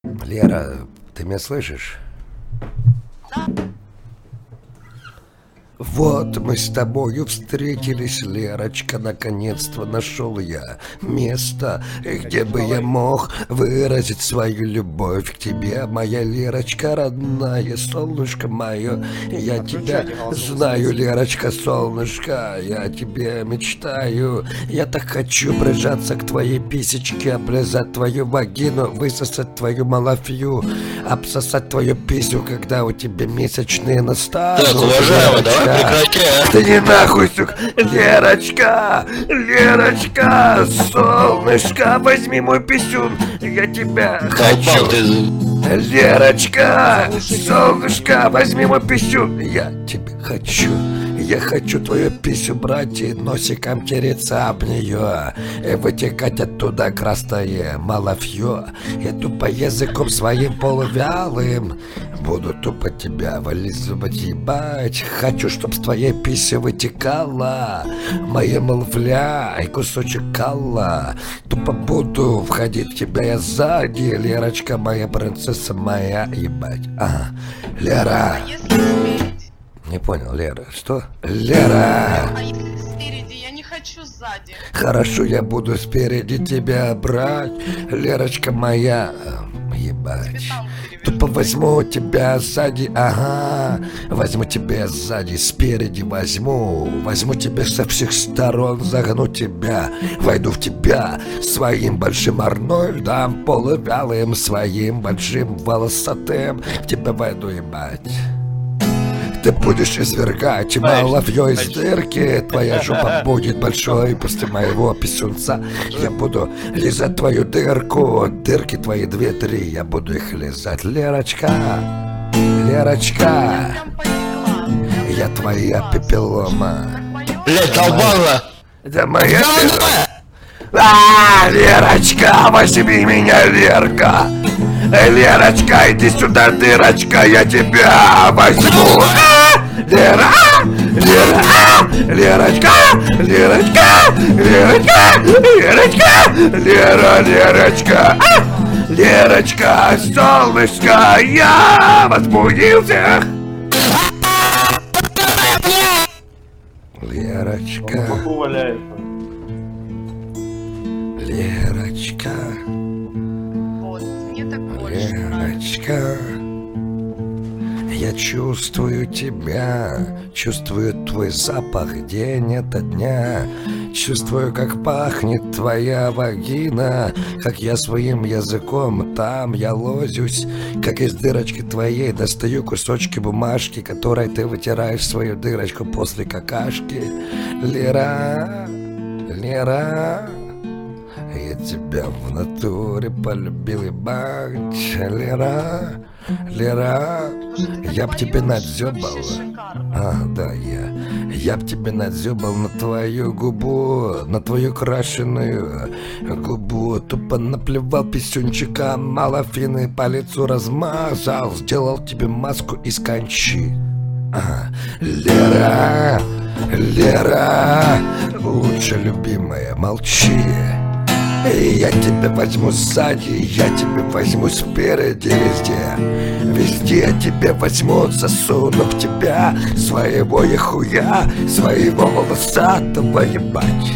Лера, ты меня слышишь? Да, Вот мы с тобою встретились, Лерочка, наконец-то нашел я место, где бы я мог выразить свою любовь к тебе, моя Лерочка родная, солнышко мое, я тебя знаю, Лерочка, солнышко, я тебе мечтаю, я так хочу прижаться к твоей писечке, облизать твою вагину, высосать твою малафью, обсосать твою писю, когда у тебя месячные настанут. Так, уважаемый, давай Лерочка. прекрати, а. Да не нахуй, сука! Лерочка! Лерочка! Солнышко, возьми мой писюн! Я тебя Долбал хочу! ты. Лерочка! Солнышко, возьми мой писюн! Я тебя хочу! Я хочу твою писю брать и носиком тереться об нее, и вытекать оттуда красное малафье, и тупо языком своим полувялым буду тупо тебя вылизывать, ебать. Хочу, чтоб с твоей писи вытекала моя малфля и кусочек кала. Тупо буду входить в тебя я сзади, Лерочка, моя принцесса моя, ебать. Ага. Лера. а если спереди? Не понял, Лера, что? Лера! А если спереди? Я не хочу сзади. Хорошо, я буду спереди тебя брать, Лерочка моя. Ебать. Тебе там переверну. Тупо возьму тебя сзади, ага. Возьму тебя сзади, спереди возьму. Возьму тебя со всех сторон, загну тебя. Войду в тебя своим большим Арнольдом, полувялым, своим большим волосатым. В тебя войду, ебать. Ты будешь извергать маловьё из дырки. Твоя жопа будет большой после моего писюнца. Я буду лизать твою дырку. Дырки твои 2-3. Я буду их лизать. Лерочка, Лерочка, Прям потекла. я твоя пепелома. Блять, долбала. Да моя пепелома. Лерочка, возьми меня, Лерка. Лерочка, иди сюда, дырочка, я тебя возьму. Лера, Лера, Лерочка, Лерочка, Лерочка, Лерочка, Лера, Лерочка, Лерочка, солнышко, я возбудился. Лерочка, Боку валяется. Лерочка. Вот, мне так больше нравится. Лерочка, я чувствую тебя, чувствую твой запах день ото дня, чувствую, как пахнет твоя вагина, как я своим языком там я лозюсь, как из дырочки твоей достаю кусочки бумажки, которой ты вытираешь свою дырочку после какашки. Лера, Лера, я тебя в натуре полюбил, ебать. Лера, Лера, я б тебе надзёбал. Да, я б тебе надзёбал на твою губу, на твою крашеную губу. Тупо наплевал писюнчиком, малафины по лицу размазал, сделал тебе маску из кончи. Лера, Лера, лучше, любимая, молчи. Я тебя возьму сзади, я тебя возьму спереди, везде. Везде я тебя возьму, засуну в тебя своего я хуя, своего волосатого, ебать.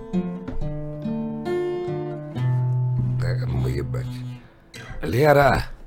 Да, ебать. Лера!